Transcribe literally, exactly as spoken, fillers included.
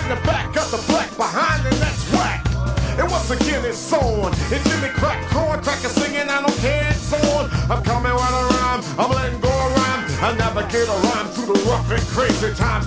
in the back, got the black behind, and that's whack. And once again it's on. It's Jimmy Crack Corn Cracker singing, I don't care, it's on. I'm coming with a rhyme, I'm letting go of rhyme. I navigate a rhyme through the rough and crazy times.